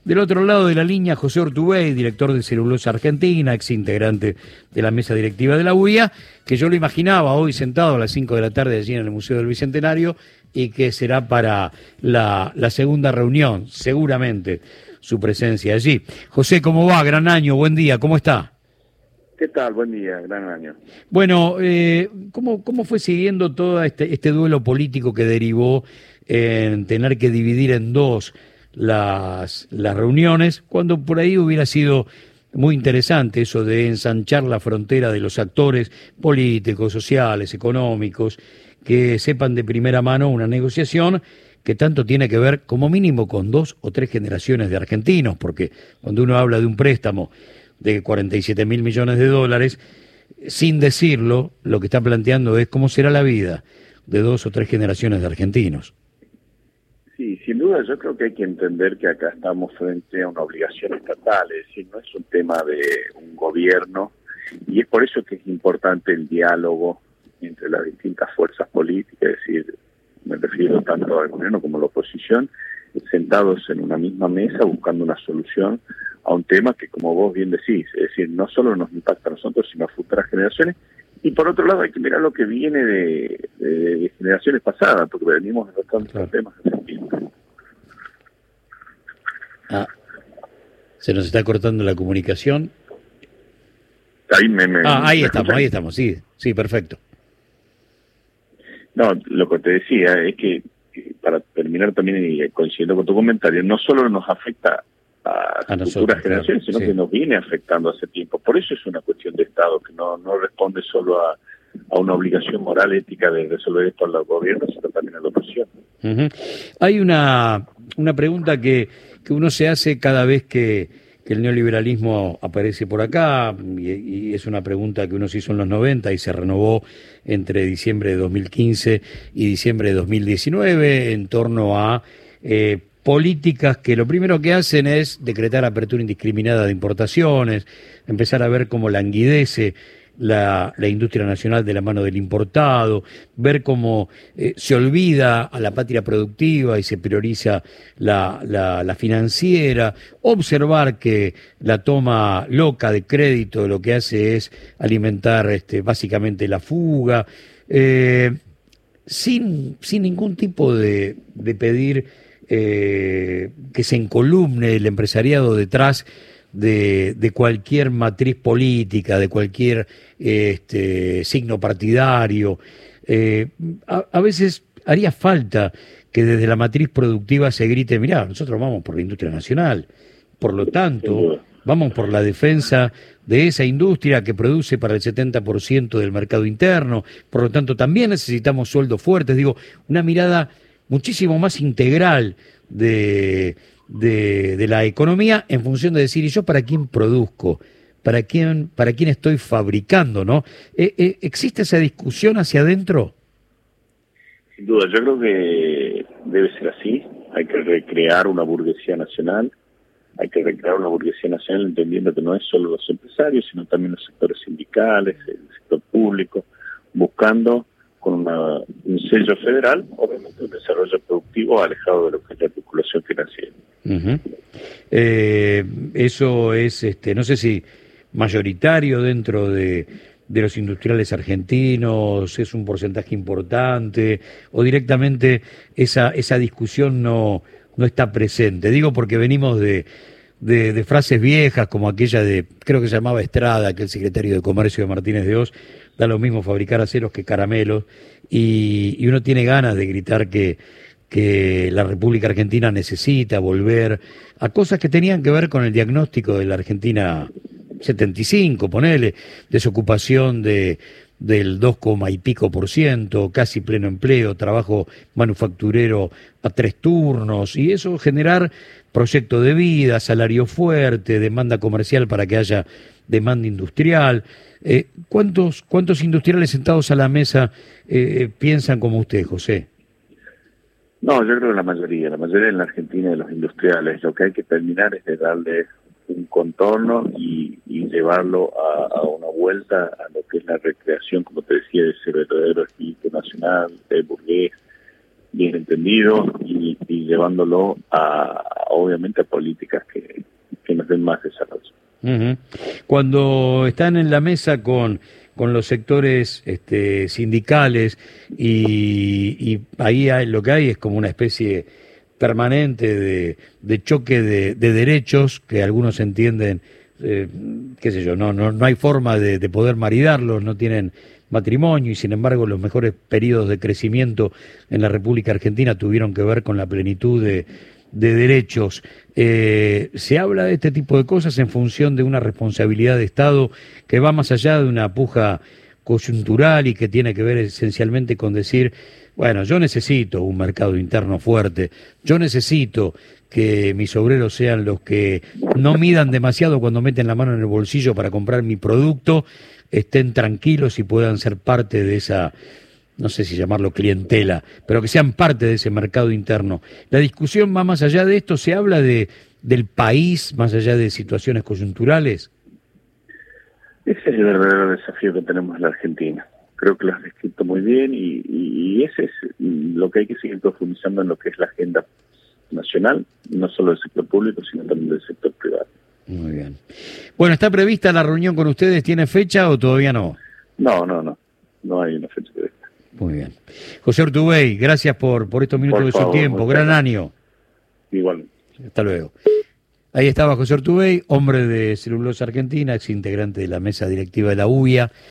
Del otro lado de la línea, José Ortubey, director de Celulosa Argentina, ex integrante de la mesa directiva de la UIA, que yo lo imaginaba hoy sentado a las 5 de la tarde allí en el Museo del Bicentenario y que será para la segunda reunión, seguramente, su presencia allí. José, ¿cómo va? Gran año, buen día, ¿cómo está? ¿Qué tal? Buen día, gran año. Bueno, ¿cómo fue siguiendo todo este duelo político que derivó en tener que dividir en dos las reuniones, cuando por ahí hubiera sido muy interesante eso de ensanchar la frontera de los actores políticos, sociales, económicos, que sepan de primera mano una negociación que tanto tiene que ver como mínimo con 2 o 3 generaciones de argentinos, porque cuando uno habla de un préstamo de 47.000 millones de dólares, sin decirlo, lo que está planteando es cómo será la vida de 2 o 3 generaciones de argentinos. Sí, sin duda yo creo que hay que entender que acá estamos frente a una obligación estatal, es decir, no es un tema de un gobierno, y es por eso que es importante el diálogo entre las distintas fuerzas políticas, es decir, me refiero tanto al gobierno como a la oposición, sentados en una misma mesa buscando una solución a un tema que, como vos bien decís, es decir, no solo nos impacta a nosotros, sino a futuras generaciones. Y por otro lado hay que mirar lo que viene de generaciones pasadas, porque venimos tratando estos temas hace tiempo. Se nos está cortando la comunicación. Ahí estamos, sí, perfecto. No, lo que te decía es que, para terminar también coincidiendo con tu comentario, no solo nos afecta a futuras nosotros, generaciones, claro, sino que nos viene afectando hace tiempo. Por eso es una cuestión de Estado, que no responde solo a una obligación moral, ética de resolver esto a los gobiernos, sino también a la oposición. Uh-huh. Hay una pregunta que uno se hace cada vez que el neoliberalismo aparece por acá, y es una pregunta que uno se hizo en los 90 y se renovó entre diciembre de 2015 y diciembre de 2019 en torno a políticas que lo primero que hacen es decretar apertura indiscriminada de importaciones, empezar a ver cómo languidece la industria nacional de la mano del importado, ver cómo se olvida a la patria productiva y se prioriza la financiera, observar que la toma loca de crédito lo que hace es alimentar básicamente la fuga, sin ningún tipo de pedir que se encolumne el empresariado detrás de cualquier matriz política, de cualquier signo partidario. A veces haría falta que desde la matriz productiva se grite, mirá, nosotros vamos por la industria nacional, por lo tanto, vamos por la defensa de esa industria que produce para el 70% del mercado interno, por lo tanto también necesitamos sueldos fuertes, digo, una mirada muchísimo más integral de la economía en función de decir, ¿y yo para quién produzco? ¿Para quién estoy fabricando? ¿No? ¿Existe esa discusión hacia adentro? Sin duda, yo creo que debe ser así. Hay que recrear una burguesía nacional. Hay que recrear una burguesía nacional entendiendo que no es solo los empresarios, sino también los sectores sindicales, el sector público, buscando con un sello federal, obviamente un desarrollo productivo alejado de lo que es la especulación financiera. Uh-huh. Eso es, no sé si mayoritario dentro de los industriales argentinos, es un porcentaje importante, o directamente esa discusión no está presente. Digo porque venimos de frases viejas como aquella de, creo que se llamaba Estrada, que el secretario de Comercio de Martínez de Hoz, da lo mismo fabricar aceros que caramelos, y uno tiene ganas de gritar que la República Argentina necesita volver a cosas que tenían que ver con el diagnóstico de la Argentina 75, ponele, desocupación del 2, y pico %, casi pleno empleo, trabajo manufacturero a 3 turnos, y eso generar proyecto de vida, salario fuerte, demanda comercial para que haya demanda industrial. ¿Cuántos industriales sentados a la mesa piensan como usted, José? No, yo creo que la mayoría en la Argentina de los industriales, lo que hay que terminar es de darle un contorno y llevarlo a una vuelta a lo que es la recreación, como te decía, de ese verdadero espíritu nacional, burgués, bien entendido, y llevándolo obviamente a políticas que nos den más desarrollo. Uh-huh. Cuando están en la mesa con los sectores sindicales y ahí lo que hay es como una especie permanente de choque de derechos que algunos entienden, qué sé yo, no hay forma de poder maridarlos, no tienen matrimonio y sin embargo los mejores periodos de crecimiento en la República Argentina tuvieron que ver con la plenitud de derechos. Se habla de este tipo de cosas en función de una responsabilidad de Estado que va más allá de una puja coyuntural y que tiene que ver esencialmente con decir, bueno, yo necesito un mercado interno fuerte, yo necesito que mis obreros sean los que no midan demasiado cuando meten la mano en el bolsillo para comprar mi producto, estén tranquilos y puedan ser parte de esa, no sé si llamarlo clientela, pero que sean parte de ese mercado interno. La discusión va más allá de esto, se habla del país, más allá de situaciones coyunturales. Ese es el verdadero desafío que tenemos en la Argentina. Creo que lo has descrito muy bien y ese es lo que hay que seguir profundizando en lo que es la agenda nacional, no solo del sector público, sino también del sector privado. Muy bien. Bueno, ¿está prevista la reunión con ustedes? ¿Tiene fecha o todavía no? No hay una fecha prevista. Muy bien. José Urtubey, gracias por estos minutos de su tiempo. Gran año. Igualmente. Hasta luego. Ahí estaba José Urtubey, hombre de Celulosa Argentina, ex integrante de la mesa directiva de la UBIA.